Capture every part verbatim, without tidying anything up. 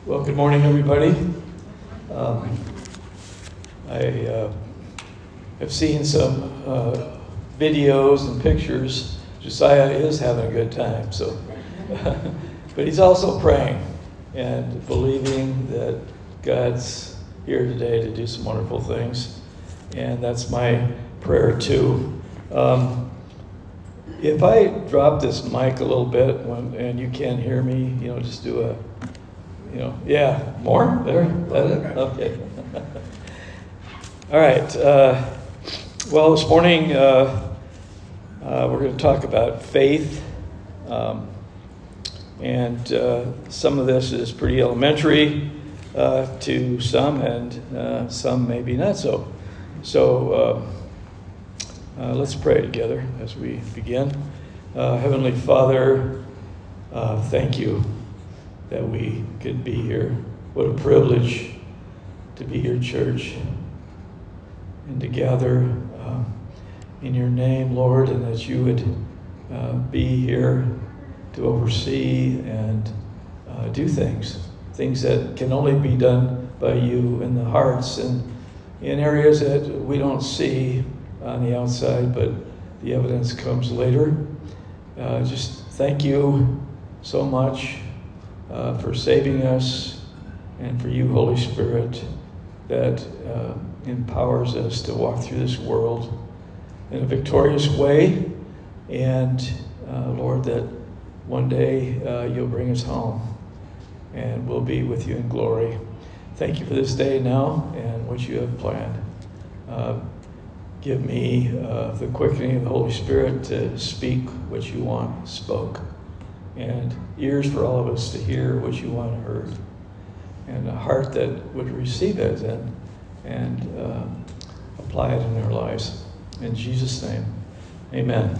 Well, good morning, everybody. Um, I uh, have seen some uh, videos and pictures. Josiah is having a good time, so. But he's also praying and believing that God's here today to do some wonderful things. And that's my prayer, too. Um, if I drop this mic a little bit when, and you can't hear me, you know, just do a You know, yeah, more? There? That it? Okay. All right. Uh, well, this morning uh, uh, we're going to talk about faith. Um, and uh, some of this is pretty elementary uh, to some, and uh, some maybe not so. So uh, uh, let's pray together as we begin. Uh, Heavenly Father, uh, thank you that we could be here. What a privilege to be your church and to gather uh, in your name, Lord, and that you would uh, be here to oversee and uh, do things, things that can only be done by you in the hearts and in areas that we don't see on the outside, but the evidence comes later. Uh, just thank you so much Uh, for saving us, and for you, Holy Spirit, that uh, empowers us to walk through this world in a victorious way. And uh, Lord, that one day uh, you'll bring us home and we'll be with you in glory. Thank you for this day now and what you have planned. Uh, give me uh, the quickening of the Holy Spirit to speak what you want spoke, and ears for all of us to hear what you want heard, and a heart that would receive it and and uh, apply it in their lives. In Jesus' name, amen.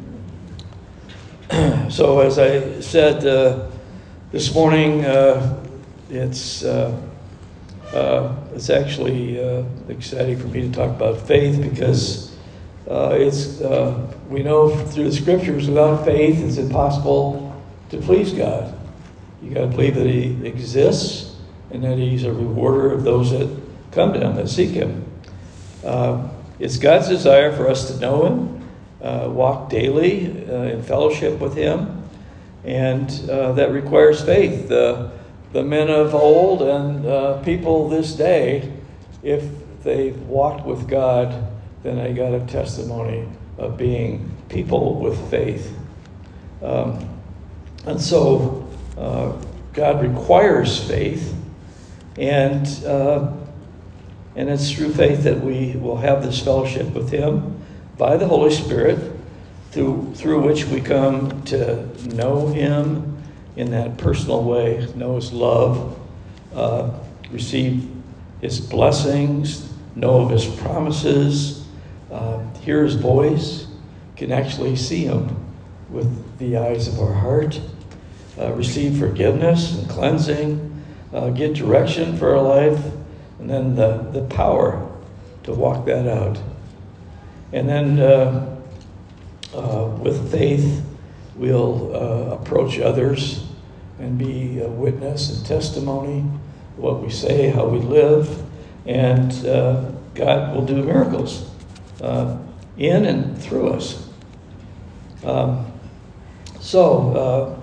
So as I said uh, this morning, uh, it's uh, uh, it's actually uh, exciting for me to talk about faith, because uh, it's uh, we know through the scriptures, without faith it's impossible to please God. You got to believe that he exists and that he's a rewarder of those that come to him, that seek him. Uh, it's God's desire for us to know him, uh, walk daily uh, in fellowship with him, and uh, that requires faith. The, the men of old and uh, people this day, if they've walked with God, then they got a testimony of being people with faith. Um, And so uh, God requires faith, and uh, and it's through faith that we will have this fellowship with him by the Holy Spirit, through through which we come to know him in that personal way, know his love, uh, receive his blessings, know of his promises, uh, hear his voice, can actually see him with the eyes of our heart. Uh, receive forgiveness and cleansing, uh, get direction for our life, and then the, the power to walk that out. And then uh, uh, with faith, we'll uh, approach others and be a witness and testimony, what we say, how we live, and uh, God will do miracles uh, in and through us. Um, so, uh,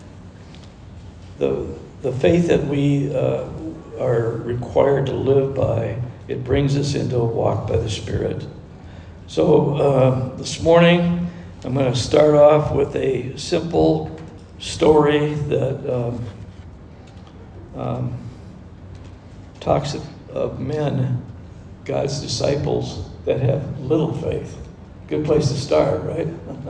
The the faith that we uh, are required to live by, it brings us into a walk by the Spirit. So uh, this morning, I'm going to start off with a simple story that um, um, talks of, of men, God's disciples, that have little faith. Good place to start, right?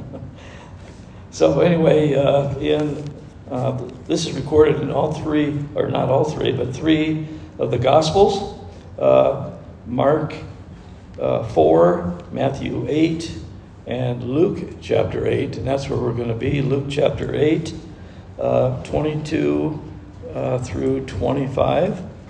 So anyway, uh, in Uh, this is recorded in all three, or not all three, but three of the Gospels. Uh, Mark uh, four, Matthew eight, and Luke chapter eight. And that's where we're going to be. Luke chapter eight, uh, twenty-two uh, through twenty-five.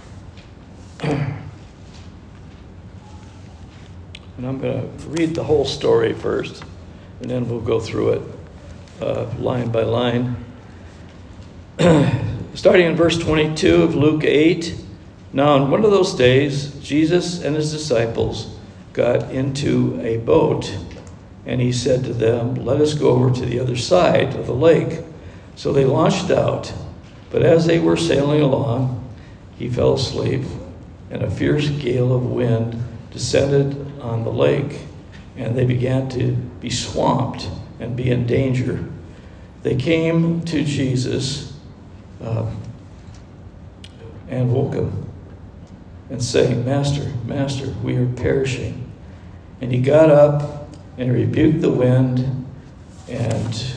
And I'm going to read the whole story first, and then we'll go through it uh, line by line. starting in verse twenty-two of Luke eight. Now, on one of those days, Jesus and his disciples got into a boat, and he said to them, "Let us go over to the other side of the lake." So they launched out, but as they were sailing along, he fell asleep, and a fierce gale of wind descended on the lake, and they began to be swamped and be in danger. They came to Jesus uh, and woke him, and saying, "Master, Master, we are perishing." And he got up and rebuked the wind and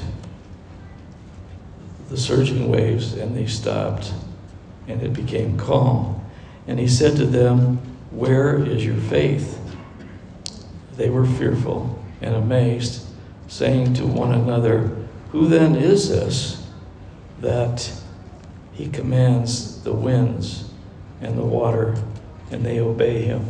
the surging waves, and they stopped, and it became calm. And he said to them, "Where is your faith?" They were fearful and amazed, saying to one another, "Who then is this that he commands the winds and the water, and they obey him?"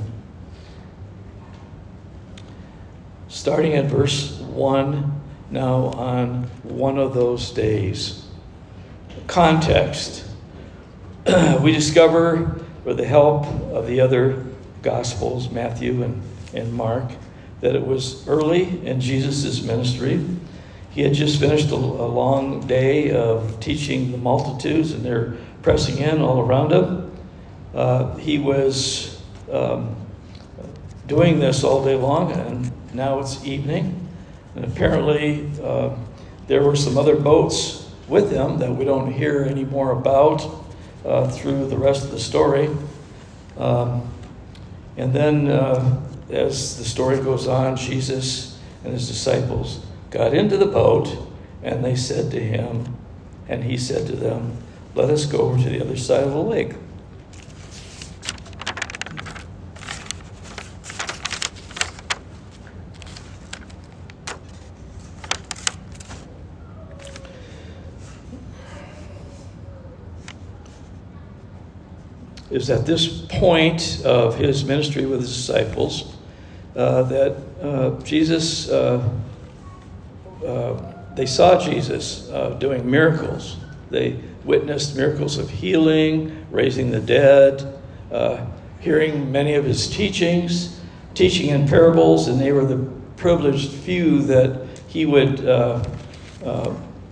Starting at verse one, now on one of those days. Context. We discover, with the help of the other Gospels, Matthew and, and Mark, that it was early in Jesus' ministry. He had just finished a, a long day of teaching the multitudes, and they're pressing in all around him. Uh, he was um, doing this all day long, and now it's evening. And apparently uh, there were some other boats with him that we don't hear any more about uh, through the rest of the story. Um, and then uh, as the story goes on, Jesus and his disciples got into the boat, and they said to him, and he said to them, "Let us go over to the other side of the lake." It was at this point of his ministry with his disciples uh, that uh, Jesus, uh, uh, they saw Jesus uh, doing miracles. They witnessed miracles of healing, raising the dead, uh, hearing many of his teachings, teaching in parables, and they were the privileged few that he would uh, uh,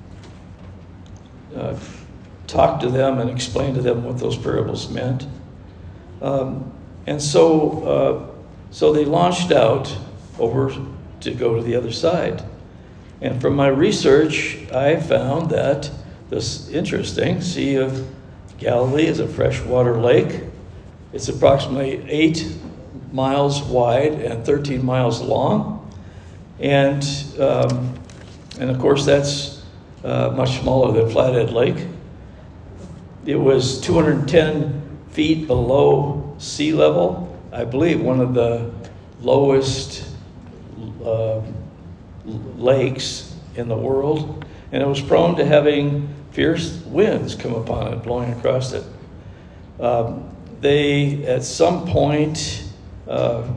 uh, talk to them and explain to them what those parables meant. Um, and so uh, so they launched out over to go to the other side. And from my research, I found that this interesting Sea of Galilee is a freshwater lake. It's approximately eight miles wide and thirteen miles long. And, um, and of course, that's uh, much smaller than Flathead Lake. It was two hundred ten feet below sea level. I believe one of the lowest uh, lakes in the world. And it was prone to having fierce winds come upon it, blowing across it. Um, they, at some point, uh,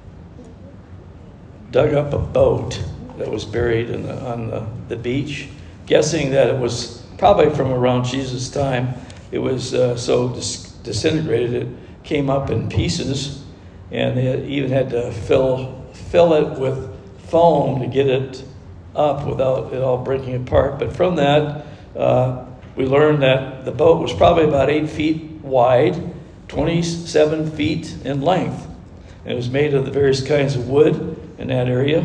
dug up a boat that was buried in the, on the, the beach, guessing that it was probably from around Jesus' time. It was uh, so dis- disintegrated, it came up in pieces, and they even had to fill fill it with foam to get it up without it all breaking apart. But from that, uh, we learned that the boat was probably about eight feet wide, twenty-seven feet in length. And it was made of the various kinds of wood in that area.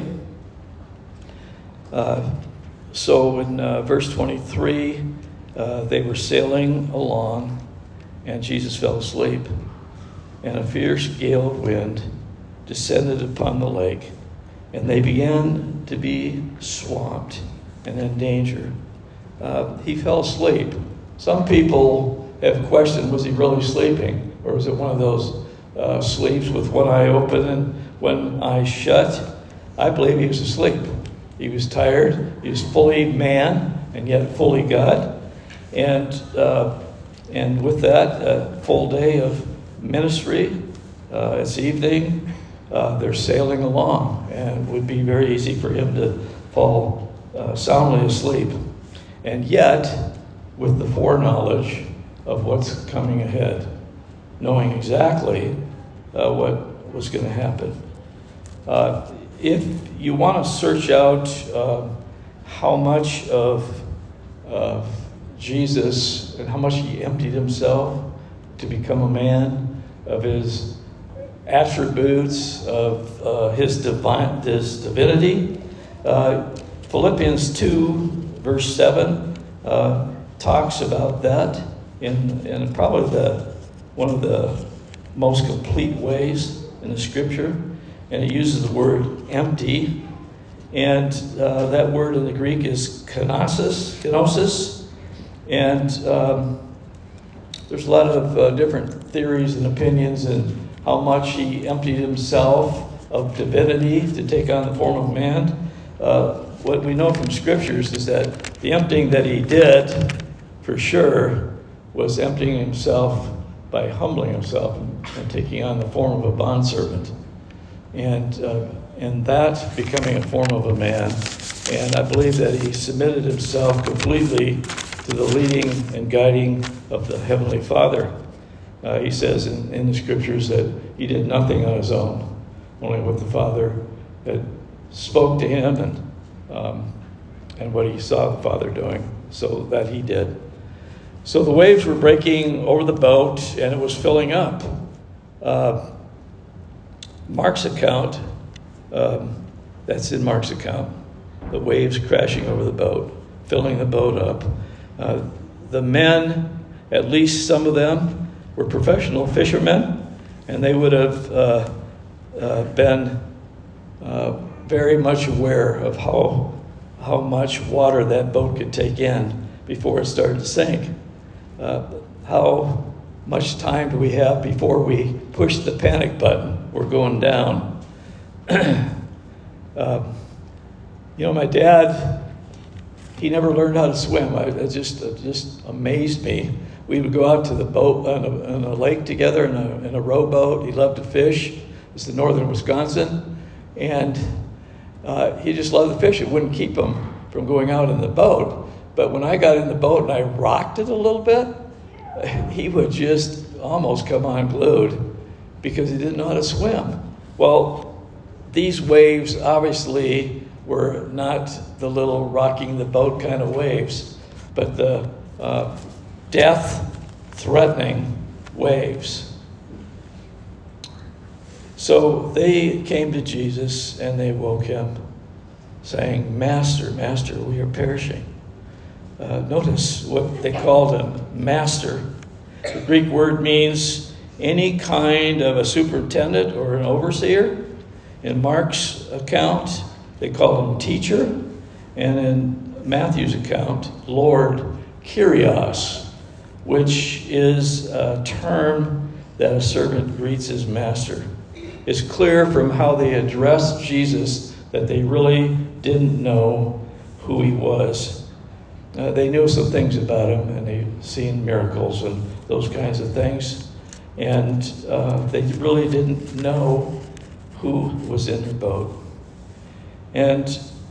Uh, so in uh, verse twenty-three, uh, they were sailing along, and Jesus fell asleep, and a fierce gale of wind descended upon the lake, and they began to be swamped and in danger. Uh, he fell asleep. Some people have questioned, was he really sleeping? Or was it one of those uh, sleeps with one eye open and one eye shut? I believe he was asleep. He was tired. He was fully man and yet fully God. And uh, and with that, a full day of ministry. Uh, it's evening. Uh, they're sailing along, and it would be very easy for him to fall uh, soundly asleep. And yet, with the foreknowledge of what's coming ahead, knowing exactly uh, what was going to happen. Uh, if you want to search out uh, how much of uh, Jesus and how much he emptied himself to become a man, of his attributes, of uh, his divine, his divinity, uh, Philippians two, verse seven, uh, talks about that in, in probably the one of the most complete ways in the scripture. And it uses the word empty. And uh, that word in the Greek is kenosis, kenosis. And um, there's a lot of uh, different theories and opinions in how much he emptied himself of divinity to take on the form of man. Uh, what we know from scriptures is that the emptying that he did, for sure, was emptying himself by humbling himself and, and taking on the form of a bondservant. And, uh, and that becoming a form of a man. And I believe that he submitted himself completely to the leading and guiding of the Heavenly Father. Uh, he says in, in the scriptures that he did nothing on his own, only what the Father had spoke to him and, um, and what he saw the Father doing, so that he did. So the waves were breaking over the boat, and it was filling up. Uh, Mark's account, um, that's in Mark's account, the waves crashing over the boat, filling the boat up. Uh, the men, at least some of them, were professional fishermen, and they would have uh, uh, been uh, very much aware of how, how much water that boat could take in before it started to sink. Uh, how much time do we have before we push the panic button? We're going down. um, you know, my dad, he never learned how to swim. I, it just it just amazed me. We would go out to the boat on a, on a lake together in a, in a rowboat. He loved to fish. It's in northern Wisconsin. And uh, he just loved to fish. It wouldn't keep him from going out in the boat. But when I got in the boat and I rocked it a little bit, he would just almost come unglued because he didn't know how to swim. Well, these waves obviously were not the little rocking the boat kind of waves, but the uh, death-threatening waves. So they came to Jesus and they woke him, saying, "Master, Master, we are perishing." Uh, notice what they called him, Master. The Greek word means any kind of a superintendent or an overseer. In Mark's account, they call him Teacher. And in Matthew's account, Lord, Kyrios, which is a term that a servant greets his master. It's clear from how they addressed Jesus that they really didn't know who he was. Uh, they knew some things about him, and they'd seen miracles and those kinds of things. And uh, they really didn't know who was in their boat. And,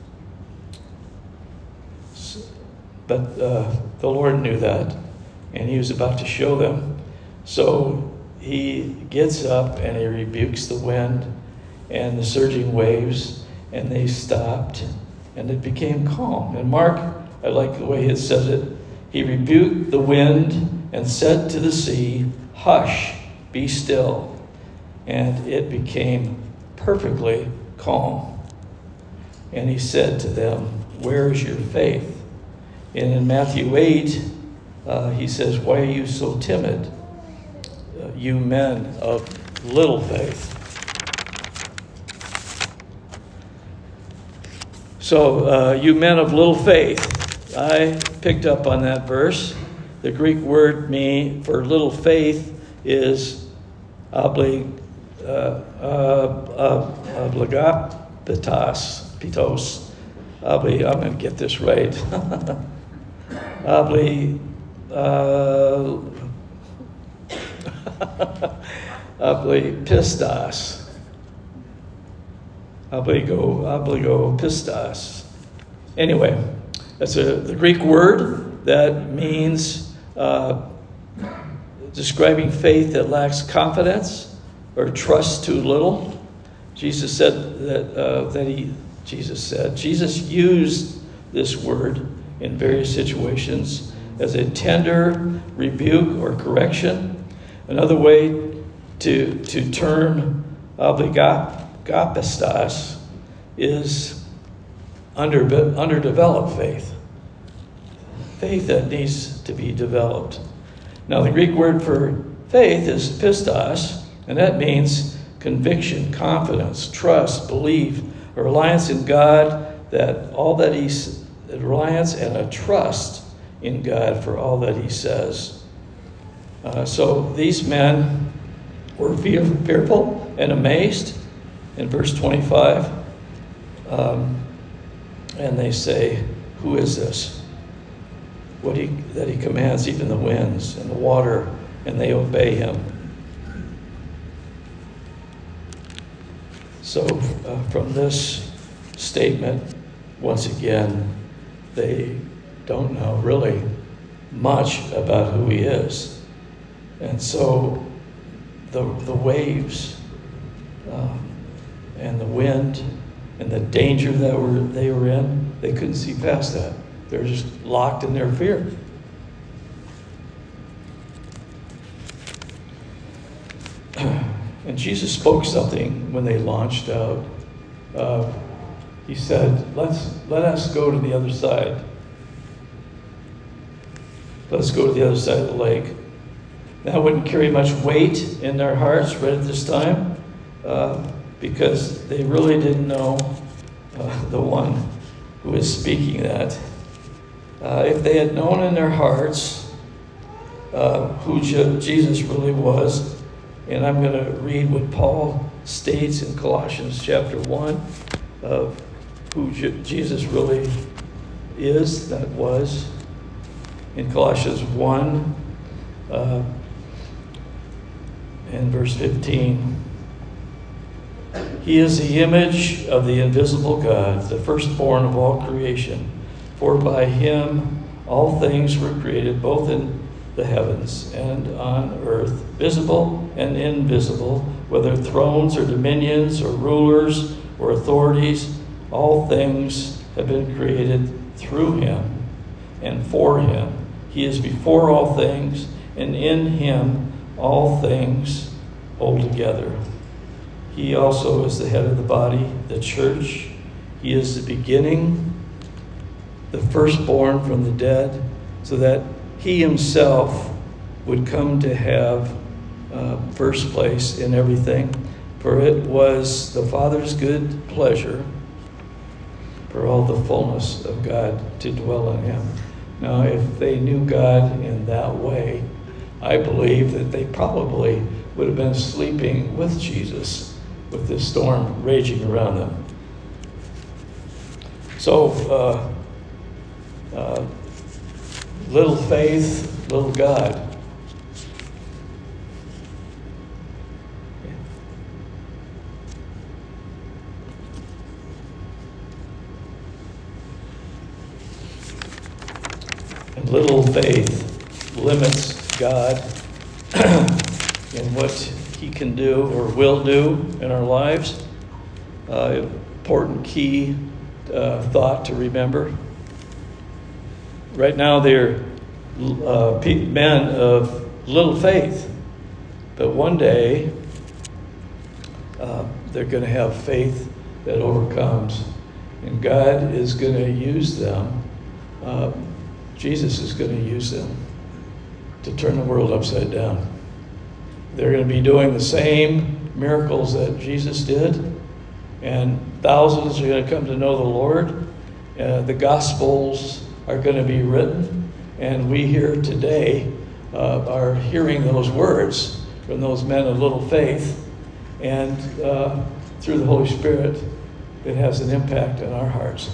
but uh, the Lord knew that, and he was about to show them. So he gets up and he rebukes the wind and the surging waves, and they stopped, and it became calm. And Mark, I like the way it says it. He rebuked the wind and said to the sea, "Hush, be still." And it became perfectly calm. And he said to them, "Where is your faith?" And in Matthew eight, uh, he says, "Why are you so timid, uh, you men of little faith?" So, uh, you men of little faith. I picked up on that verse. The Greek word me for little faith is oblig, uh, uh, uh, obligapitos, pitos. Obli, I'm going to get this right. Obli, uh, oblipistas. Obligo, obligo pistas. Anyway, that's a, the Greek word that means uh, describing faith that lacks confidence or trust too little. Jesus said that uh, that he Jesus said Jesus used this word in various situations as a tender rebuke or correction. Another way to to term obligapistos is under underdeveloped faith. Faith that needs to be developed. Now, the Greek word for faith is pistos, and that means conviction, confidence, trust, belief, a reliance in God, that all that He's a reliance and a trust in God for all that He says. Uh, so these men were fear, fearful and amazed in verse twenty-five, um, and they say, "Who is this? What he that He commands even the winds and the water, and they obey Him." So uh, from this statement, once again, they don't know really much about who He is. And so the the waves uh, and the wind and the danger that were they were in, they couldn't see past that. They're just locked in their fear. And Jesus spoke something when they launched out. Uh, he said, "Let's let us go to the other side. Let's go to the other side of the lake." That wouldn't carry much weight in their hearts right at this time, uh, because they really didn't know uh, the one who is speaking that. Uh, if they had known in their hearts uh, who Je- Jesus really was, and I'm going to read what Paul states in Colossians chapter one of who Je- Jesus really is, that was, in Colossians one uh, and verse fifteen. "He is the image of the invisible God, the firstborn of all creation. For by Him all things were created, both in the heavens and on earth, visible and invisible, whether thrones or dominions or rulers or authorities. All things have been created through Him and for Him. He is before all things, and in Him all things hold together. He also is the head of the body, the church. He is the beginning, the firstborn from the dead, so that He Himself would come to have uh, first place in everything. For it was the Father's good pleasure for all the fullness of God to dwell in Him." Now, if they knew God in that way, I believe that they probably would have been sleeping with Jesus with this storm raging around them. So, uh, uh, little faith, little God. And little faith limits God in what He can do or will do in our lives. Uh, important key uh, thought to remember. Right now they're uh, men of little faith, but one day uh, they're going to have faith that overcomes, and God is going to use them. Uh, Jesus is going to use them to turn the world upside down. They're going to be doing the same miracles that Jesus did, and thousands are going to come to know the Lord. Uh, the Gospels are going to be written, and we here today uh, are hearing those words from those men of little faith, and uh, through the Holy Spirit, it has an impact on our hearts.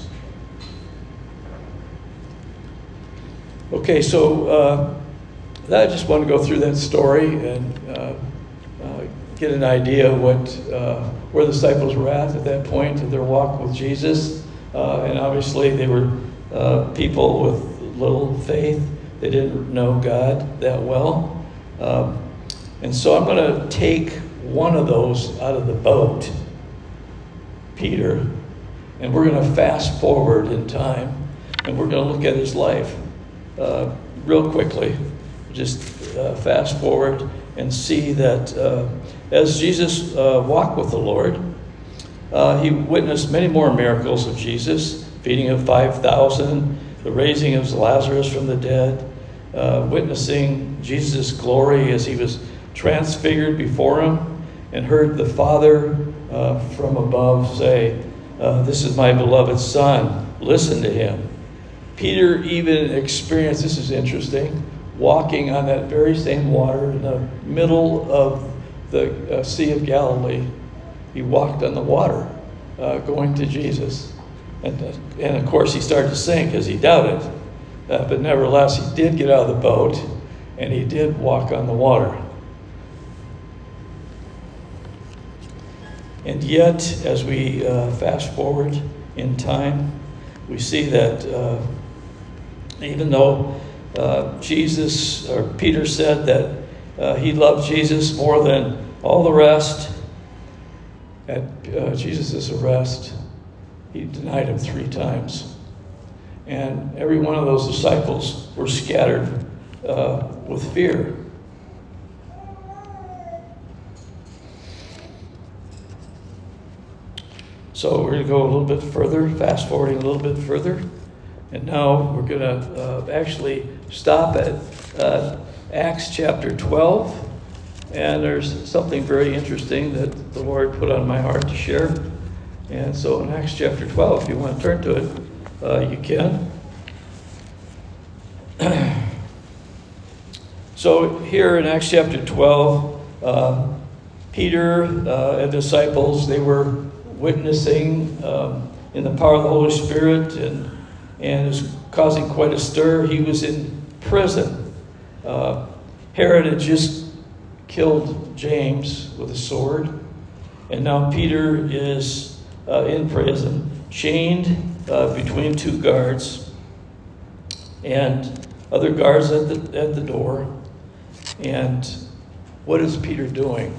Okay, so uh, I just want to go through that story and uh, uh, get an idea of what uh, where the disciples were at at that point in their walk with Jesus. Uh, and obviously they were uh, people with little faith. They didn't know God that well. Um, and so I'm going to take one of those out of the boat, Peter, and we're going to fast forward in time, and we're going to look at his life uh, real quickly. Just uh, fast forward and see that uh, as Jesus uh, walked with the Lord, uh, he witnessed many more miracles of Jesus, feeding of five thousand, the raising of Lazarus from the dead, uh, witnessing Jesus' glory as he was transfigured before him, and heard the Father uh, from above say, uh, "This is my beloved Son, listen to him." Peter even experienced, this is interesting, walking on that very same water in the middle of the uh, Sea of Galilee. He walked on the water, uh, going to Jesus. And, uh, and of course, he started to sink as he doubted. Uh, but nevertheless, he did get out of the boat, and he did walk on the water. And yet, as we uh, fast forward in time, we see that uh, even though uh, Jesus, or Peter said that uh, he loved Jesus more than all the rest, at uh, Jesus' arrest, he denied him three times. And every one of those disciples were scattered uh, with fear. So we're going to go a little bit further, fast forwarding a little bit further. And now we're going to uh, actually stop at uh, Acts chapter twelve. And there's something very interesting that the Lord put on my heart to share. And so in Acts chapter twelve, if you want to turn to it, uh, you can. So here in Acts chapter twelve, uh, Peter uh, and disciples, they were witnessing um, in the power of the Holy Spirit, and and is causing quite a stir. He was in prison. Uh, Herod had just killed James with a sword, and now Peter is uh, in prison, chained uh, between two guards, and other guards at the at the door. And what is Peter doing?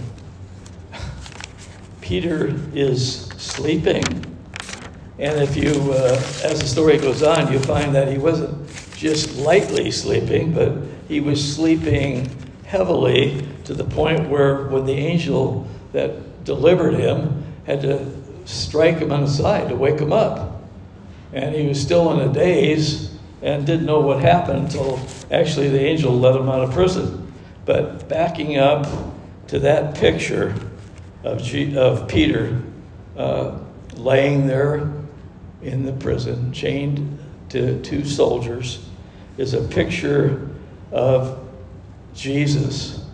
Peter is sleeping. And if you, uh, as the story goes on, you find that he wasn't just lightly sleeping, but he was sleeping heavily to the point where when the angel that delivered him had to strike him on the side to wake him up. And he was still in a daze and didn't know what happened until actually the angel let him out of prison. But backing up to that picture of, G- of Peter uh, laying there in the prison, chained to two soldiers, is a picture of Jesus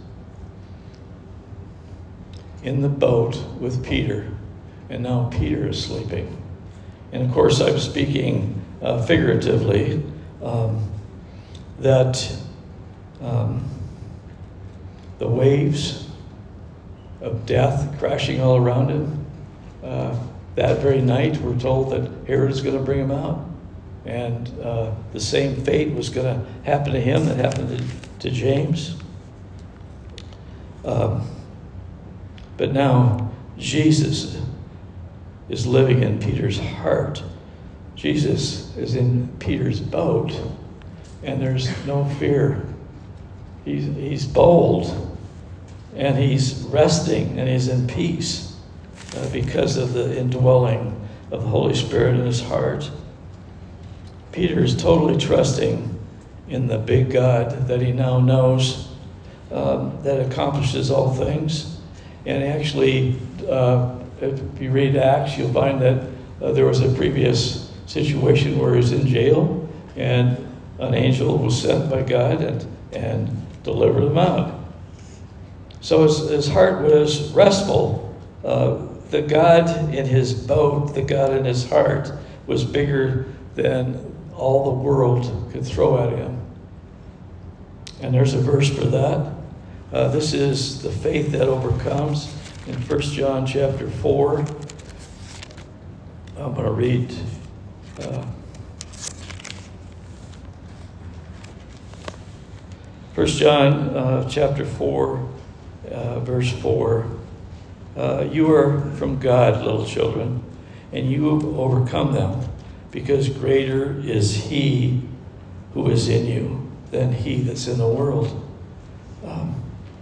in the boat with Peter. And now Peter is sleeping. And of course, I'm speaking uh, figuratively, um, that um, the waves of death crashing all around him. Uh, that very night, we're told that Herod is going to bring him out. And uh, the same fate was going to happen to him that happened to, to James. Um, but now, Jesus is living in Peter's heart. Jesus is in Peter's boat, and there's no fear. He's, he's bold, and he's resting, and he's in peace uh, because of the indwelling of the Holy Spirit in his heart. Peter is totally trusting in the big God that he now knows, um, that accomplishes all things. And actually, uh, if you read Acts, you'll find that uh, there was a previous situation where he was in jail, and an angel was sent by God and, and delivered him out. So his, his heart was restful. Uh, the God in his boat, the God in his heart, was bigger than all the world could throw at him. And there's a verse for that. Uh, this is the faith that overcomes in First John chapter four. I'm going to read uh, First John uh, chapter four, uh, verse four. Uh, you are from God, little children, and you have overcome them, because greater is he who is in you than he that's in the world. Um,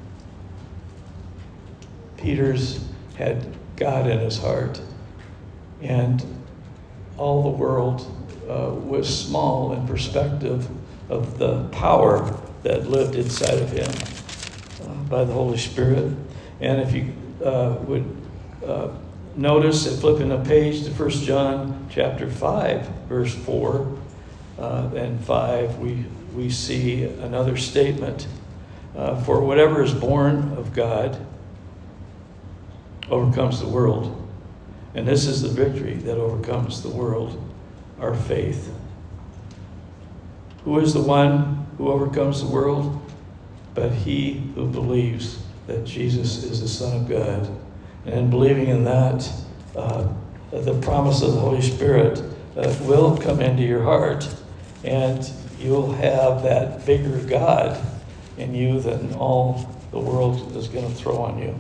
Peter's had God in his heart, and all the world uh, was small in perspective of the power that lived inside of him uh, by the Holy Spirit. And if you uh, would uh, notice, and flipping a page to First John chapter five, verse four uh, and five, we, we see another statement. Uh, For whatever is born of God overcomes the world. And this is the victory that overcomes the world, our faith. Who is the one who overcomes the world? But he who believes that Jesus is the Son of God. And in believing in that, uh, the promise of the Holy Spirit uh, will come into your heart, and you'll have that bigger God in you than all the world is going to throw on you.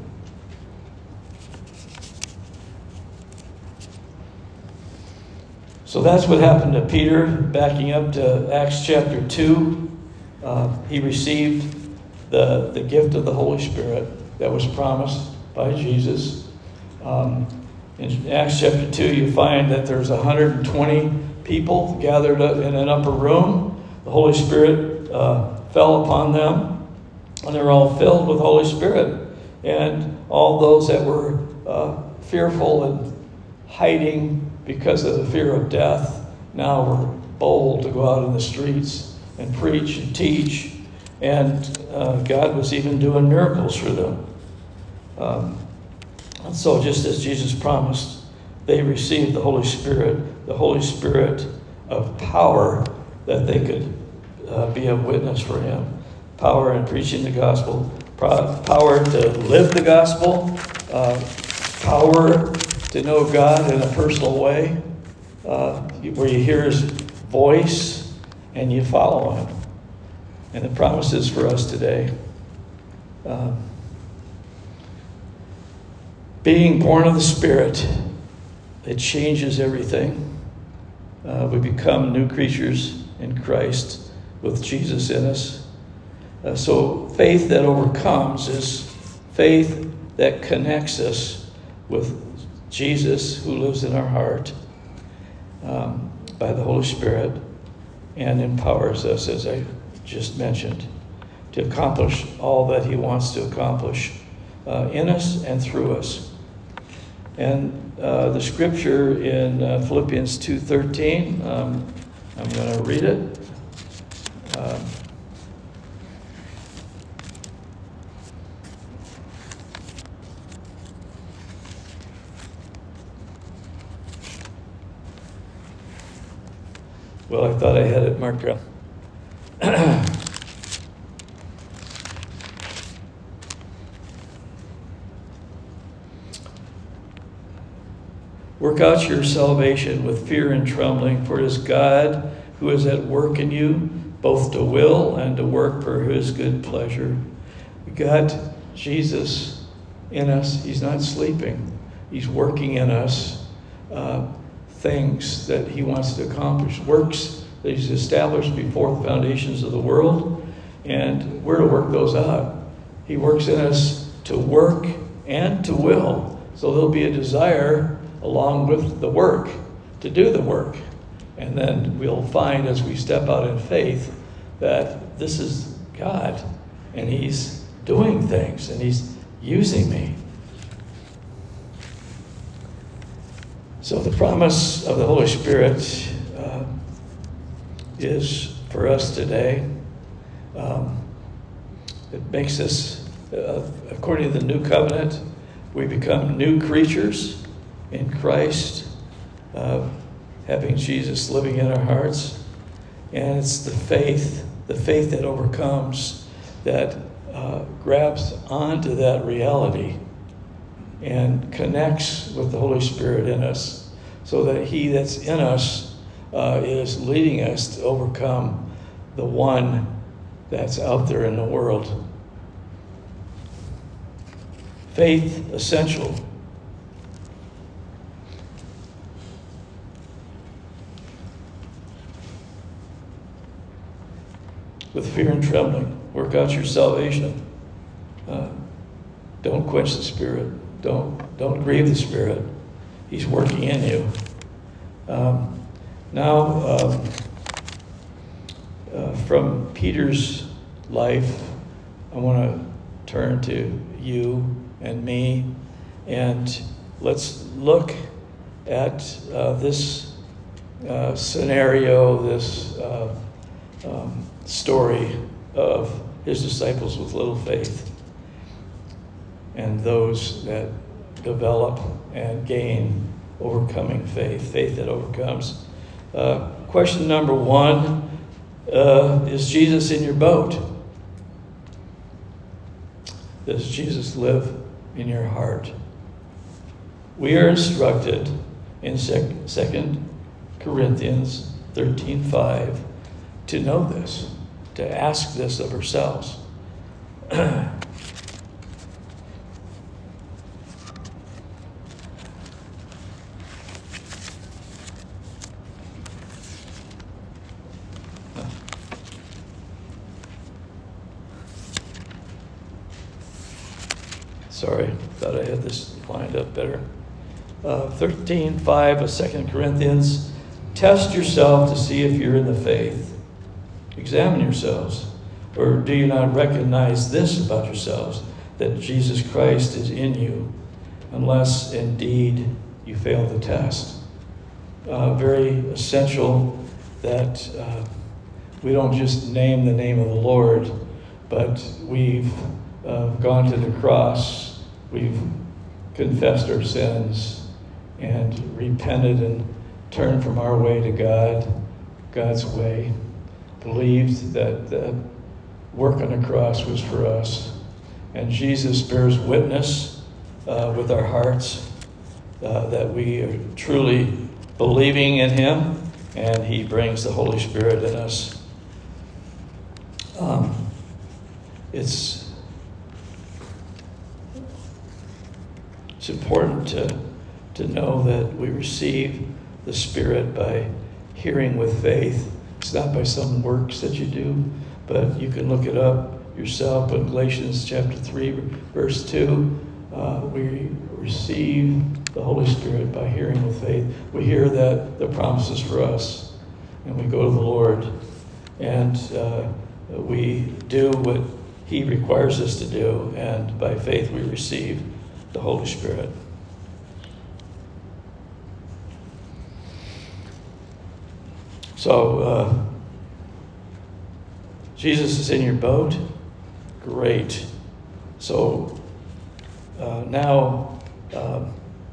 So that's what happened to Peter. Backing up to Acts chapter two, uh, he received the, the gift of the Holy Spirit that was promised by Jesus. Um, in Acts chapter two, you find that there's one hundred twenty people gathered in an upper room. The Holy Spirit uh, fell upon them, and they were all filled with the Holy Spirit. And all those that were uh, fearful and hiding because of the fear of death now were bold to go out in the streets and preach and teach. And uh, God was even doing miracles for them. Um, and so just as Jesus promised, they received the Holy Spirit, the Holy Spirit of power, that they could uh, be a witness for him. Power in preaching the gospel, power to live the gospel, uh, power to know God in a personal way, uh, where you hear his voice and you follow him. And the promises for us today. Um, being born of the Spirit, it changes everything. Uh, we become new creatures in Christ with Jesus in us. Uh, so faith that overcomes is faith that connects us with Jesus, who lives in our heart um, by the Holy Spirit, and empowers us, as I just mentioned, to accomplish all that he wants to accomplish uh, in us and through us. And uh, the scripture in uh, Philippians two thirteen, um, I'm going to read it. Um, well, I thought I had it marked up. Work out your salvation with fear and trembling, for it is God who is at work in you, both to will and to work for his good pleasure. We got Jesus in us. He's not sleeping. He's working in us uh, things that he wants to accomplish, works that he's established before the foundations of the world, and we're to work those out. He works in us to work and to will. So there'll be a desire along with the work to do the work. And then we'll find as we step out in faith that this is God, and he's doing things, and he's using me. So the promise of the Holy Spirit uh, is for us today. Um, it makes us, uh, according to the new covenant, we become new creatures in Christ, uh, having Jesus living in our hearts. And it's the faith, the faith that overcomes, that uh, grabs onto that reality and connects with the Holy Spirit in us, so that he that's in us uh, is leading us to overcome the one that's out there in the world. Faith essential. With fear and trembling, work out your salvation. Uh, don't quench the Spirit. Don't don't grieve the Spirit. He's working in you. Um, now, um, uh, from Peter's life, I want to turn to you and me, and let's look at uh, this uh, scenario, this uh, um, story of his disciples with little faith and those that develop and gain overcoming faith, faith that overcomes. Uh, question number one, uh, is Jesus in your boat? Does Jesus live in your heart? We are instructed in Second Corinthians thirteen five to know this, to ask this of ourselves. Sorry, thought I had this lined up better. Uh, thirteen five of Second Corinthians. Test yourself to see if you're in the faith. Examine yourselves. Or do you not recognize this about yourselves, that Jesus Christ is in you, unless indeed you fail the test? Uh, very essential that uh, we don't just name the name of the Lord, but we've uh, gone to the cross, we've confessed our sins, and repented and turned from our way to God, God's way. Believed that the work on the cross was for us. And Jesus bears witness uh, with our hearts uh, that we are truly believing in him, and he brings the Holy Spirit in us. Um, it's, it's important to, to know that we receive the Spirit by hearing with faith. It's not by some works that you do, but you can look it up yourself. In Galatians chapter three, verse two, uh, we receive the Holy Spirit by hearing with faith. We hear that the promises for us, and we go to the Lord, and uh, we do what he requires us to do, and by faith we receive the Holy Spirit. So, uh, Jesus is in your boat? Great. So, uh, now, um,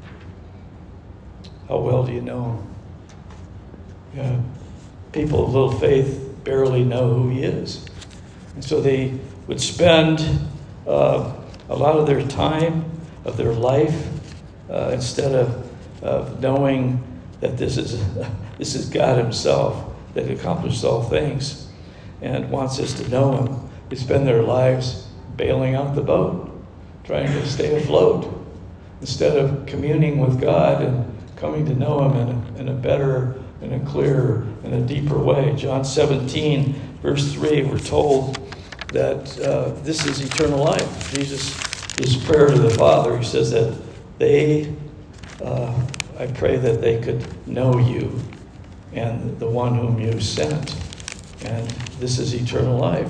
how well do you know him? Yeah. People of little faith barely know who he is. And so they would spend uh, a lot of their time, of their life, uh, instead of, of knowing that this is this is God himself that accomplishes all things and wants us to know him. They spend their lives bailing out the boat, trying to stay afloat, instead of communing with God and coming to know him in a, in a better, in a clearer, in a deeper way. John seventeen, verse three, we're told that uh, this is eternal life. Jesus, his prayer to the Father, he says that they, uh, I pray that they could know you and the one whom you sent. And this is eternal life.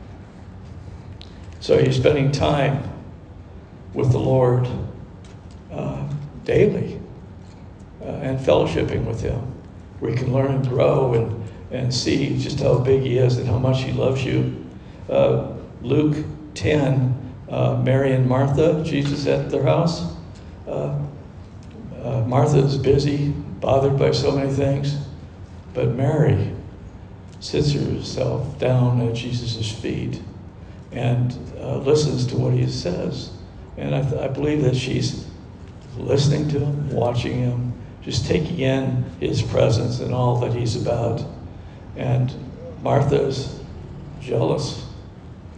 So you're spending time with the Lord uh, daily uh, and fellowshipping with him, where you can learn and grow and, and see just how big he is and how much he loves you. Uh, Luke ten, uh, Mary and Martha, Jesus at their house. Uh, uh, Martha is busy, bothered by so many things, but Mary sits herself down at Jesus' feet and uh, listens to what he says. And I, th- I believe that she's listening to him, watching him, just taking in his presence and all that he's about. And Martha's jealous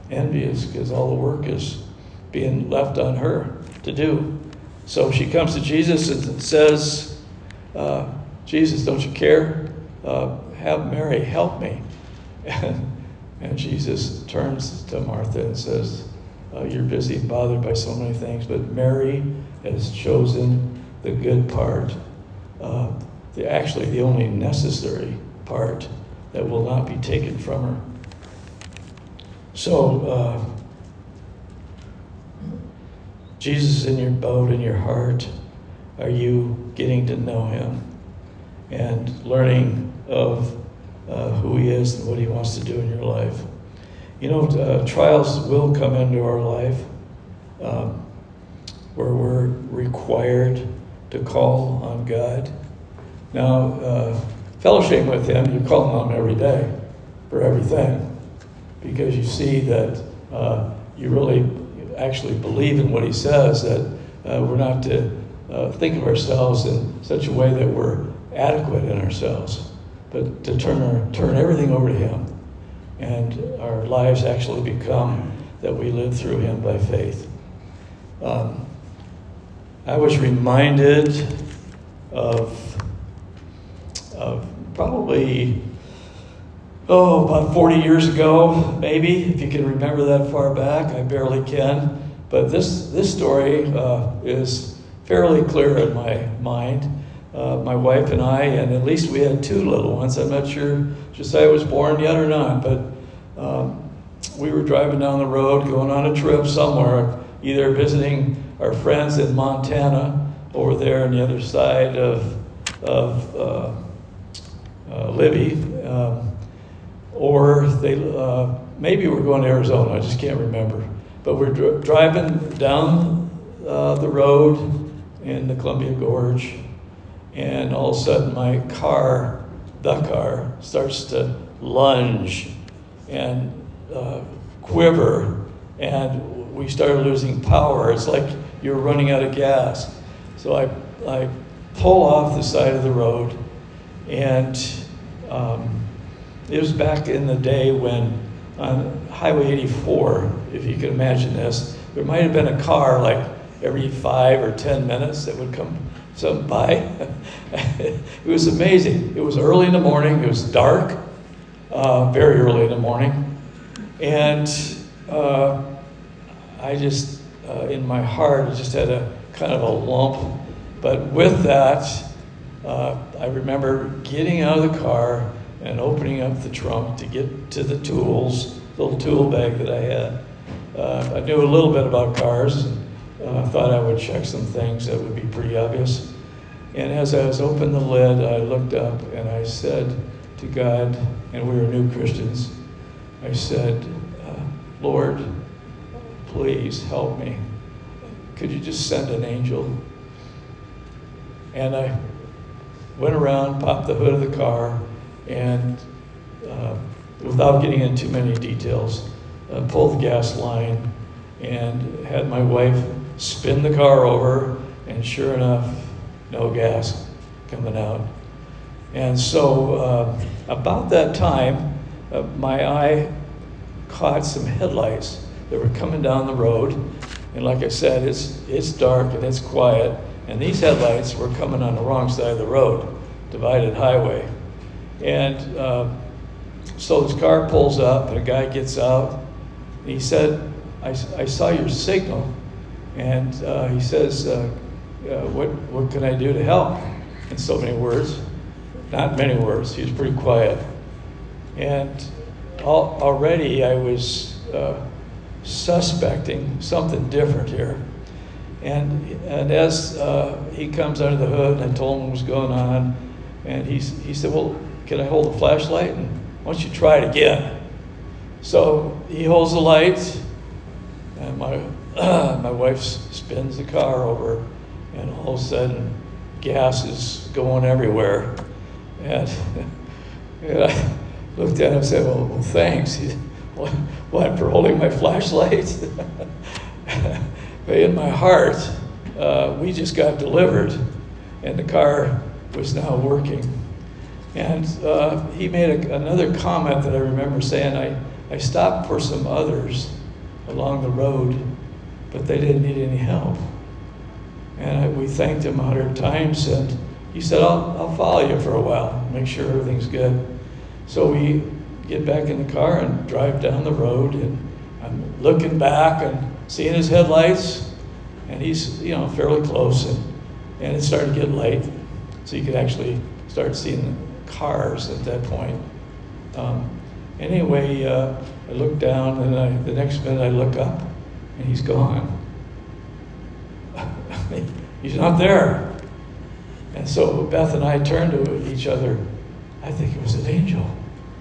envious because all the work is being left on her to do. So she comes to Jesus and says, uh, Jesus, don't you care? Uh, have Mary help me. And, and Jesus turns to Martha and says, uh, you're busy and bothered by so many things, but Mary has chosen the good part, uh, the, actually the only necessary part that will not be taken from her. So, uh, Jesus is in your boat, in your heart. Are you getting to know him and learning of uh, who he is and what he wants to do in your life? You know, uh, trials will come into our life um, where we're required to call on God. Now, uh, fellowship with him, you call on him every day for everything because you see that uh, you really actually believe in what he says, that uh, we're not to uh, think of ourselves in such a way that we're adequate in ourselves, but to turn our, turn everything over to him. And our lives actually become that we live through him by faith. Um, I was reminded of, of probably, oh, about forty years ago, maybe, if you can remember that far back. I barely can. But this, this story uh, is fairly clear in my mind. Uh, my wife and I, and at least we had two little ones. I'm not sure Josiah was born yet or not, but um, we were driving down the road, going on a trip somewhere, either visiting our friends in Montana, over there on the other side of, of uh, uh, Libby, um, or they uh, maybe we're going to Arizona, I just can't remember. But we're dr- driving down uh, the road in the Columbia Gorge, and all of a sudden my car, the car, starts to lunge and uh, quiver, and we started losing power. It's like you're running out of gas. So I, I pull off the side of the road, and um, it was back in the day when on Highway eighty-four, if you can imagine this, there might have been a car like every five or ten minutes that would come some by. It was amazing. It was early in the morning. It was dark, uh, very early in the morning. And uh, I just, uh, in my heart, I just had a kind of a lump. But with that, uh, I remember getting out of the car and opening up the trunk to get to the tools, little tool bag that I had. Uh, I knew a little bit about cars, and uh, thought I would check some things that would be pretty obvious. And as I was opening the lid, I looked up and I said to God, and we were new Christians, I said, uh, Lord, please help me. Could you just send an angel? And I went around, popped the hood of the car, and uh, without getting into too many details, uh, pulled the gas line and had my wife spin the car over, and sure enough, no gas coming out. And so uh, about that time, uh, my eye caught some headlights that were coming down the road. And like I said, it's it's dark and it's quiet. And these headlights were coming on the wrong side of the road, divided highway. And uh, so this car pulls up, and a guy gets out. And he said, I, I saw your signal. And uh, he says, uh, uh, what, what can I do to help? In so many words. Not many words. He was pretty quiet. And al- already I was uh, suspecting something different here. And and as uh, he comes under the hood, and I told him what was going on, and he he said, well, can I hold the flashlight? And why don't you try it again? So he holds the light, and my uh, my wife spins the car over, and all of a sudden, gas is going everywhere. And, and I looked at him and said, well, well thanks. He said, what, what, for holding my flashlight? But in my heart, uh, we just got delivered, and the car was now working. And uh, he made a, another comment that I remember saying, I, I stopped for some others along the road, but they didn't need any help. And I, we thanked him a hundred times, and he said, I'll, I'll follow you for a while, make sure everything's good. So we get back in the car and drive down the road, and I'm looking back and seeing his headlights, and he's, you know, fairly close, and, and it started to get late, so you could actually start seeing cars at that point. Um, anyway, uh, I look down, and I, the next minute I look up, and he's gone. He's not there. And so Beth and I turned to each other. I think it was an angel.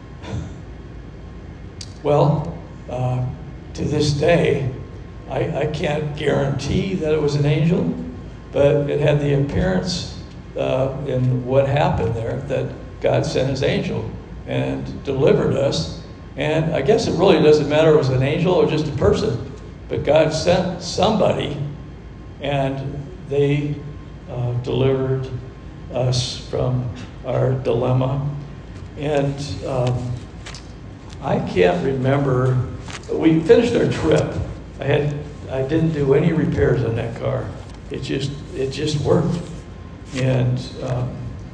Well, uh, to this day, I, I can't guarantee that it was an angel, but it had the appearance uh, in what happened there that God sent his angel and delivered us. And I guess it really doesn't matter if it was an angel or just a person, but God sent somebody, and they uh, delivered us from our dilemma. And um, I can't remember, we finished our trip. I had, I didn't do any repairs on that car. It just, it just worked. And, um,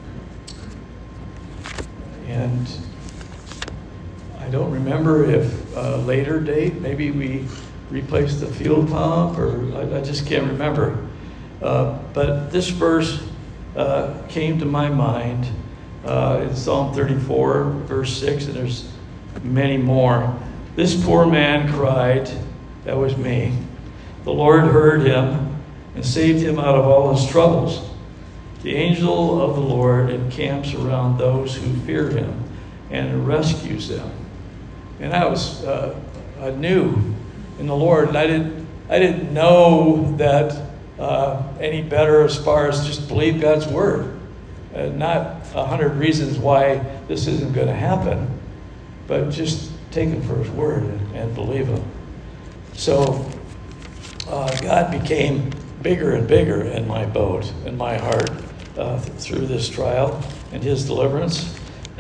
and I don't remember if a later date, maybe we replaced the fuel pump, or I, I just can't remember. Uh, but this verse uh, came to my mind uh, in Psalm thirty-four, verse six, and there's many more. This poor man cried, that was me. The Lord heard him and saved him out of all his troubles. The angel of the Lord encamps around those who fear him and rescues them. And I was uh, I knew in the Lord, and I didn't I didn't know that uh, any better as far as just believe God's word. Uh, not a hundred reasons why this isn't going to happen, but just take him for his word and, and believe him. So uh, God became bigger and bigger in my boat, in my heart, uh, through this trial and his deliverance.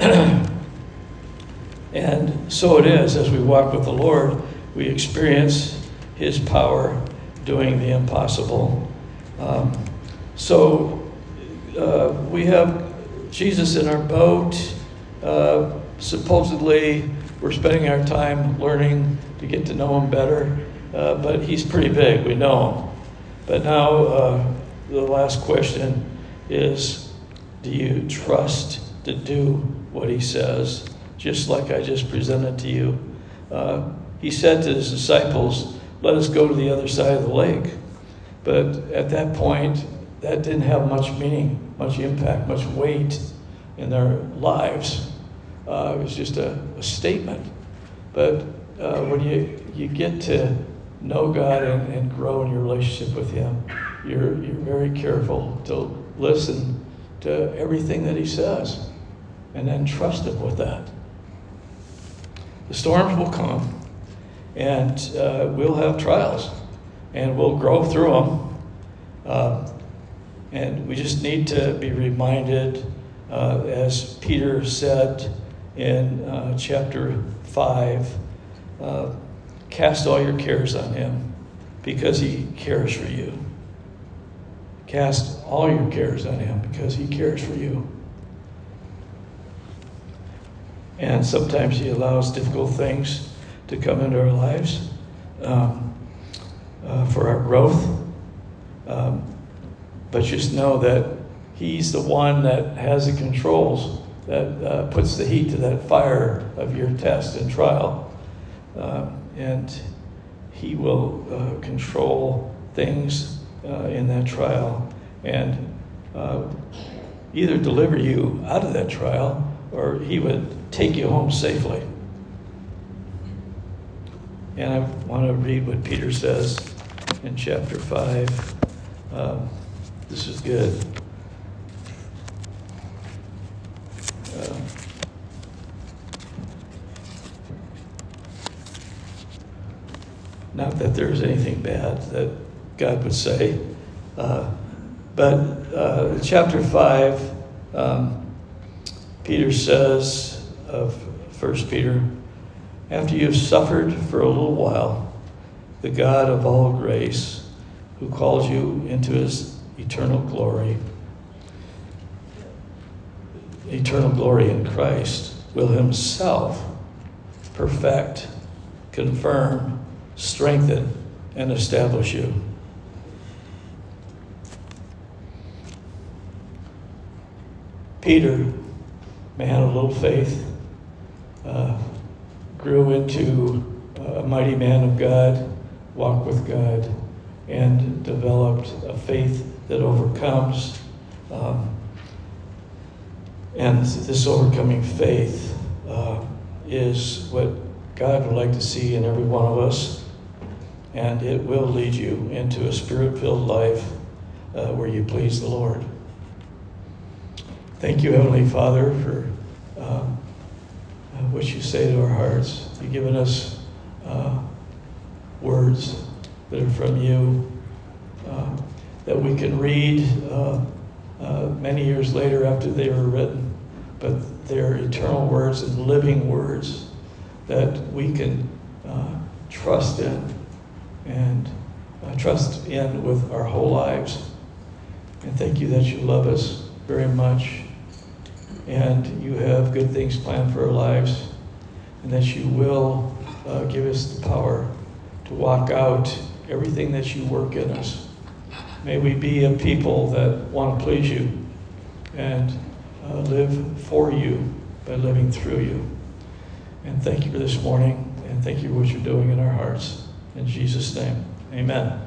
And so it is, as we walk with the Lord, we experience his power doing the impossible. Um, so uh, we have Jesus in our boat. Uh, supposedly, we're spending our time learning to get to know him better, uh, but he's pretty big, we know him. But now uh, the last question is, do you trust to do what he says? Just like I just presented to you. Uh, he said to his disciples, let us go to the other side of the lake. But at that point, that didn't have much meaning, much impact, much weight in their lives. Uh, it was just a, a statement. But uh, when you, you get to know God and, and grow in your relationship with him, you're, you're very careful to listen to everything that he says and then trust him with that. The storms will come, and uh, we'll have trials, and we'll grow through them. Uh, and we just need to be reminded, uh, as Peter said in uh, chapter five, uh, cast all your cares on him because he cares for you. Cast all your cares on him because he cares for you. And sometimes he allows difficult things to come into our lives um, uh, for our growth. Um, but just know that he's the one that has the controls, that uh, puts the heat to that fire of your test and trial. Uh, and he will uh, control things uh, in that trial and uh, either deliver you out of that trial, or he would take you home safely. And I want to read what Peter says in chapter five. Um, this is good. Uh, not that there's anything bad that God would say, uh, but uh, chapter five, um, Peter says of First Peter, after you've suffered for a little while, the God of all grace, who calls you into his eternal glory, eternal glory in Christ, will himself perfect, confirm, strengthen, and establish you. Peter, man of little faith, uh, grew into a mighty man of God, walked with God, and developed a faith that overcomes. Um, and this overcoming faith uh, is what God would like to see in every one of us. And it will lead you into a spirit-filled life uh, where you please the Lord. Thank you, Heavenly Father, for um, what you say to our hearts. You've given us uh, words that are from you, uh, that we can read uh, uh, many years later after they were written, but they're eternal words and living words that we can uh, trust in and uh, trust in with our whole lives. And thank you that you love us very much, and you have good things planned for our lives, and that you will uh, give us the power to walk out everything that you work in us. May we be a people that want to please you and uh, live for you by living through you. And thank you for this morning, and thank you for what you're doing in our hearts. In Jesus' name, amen.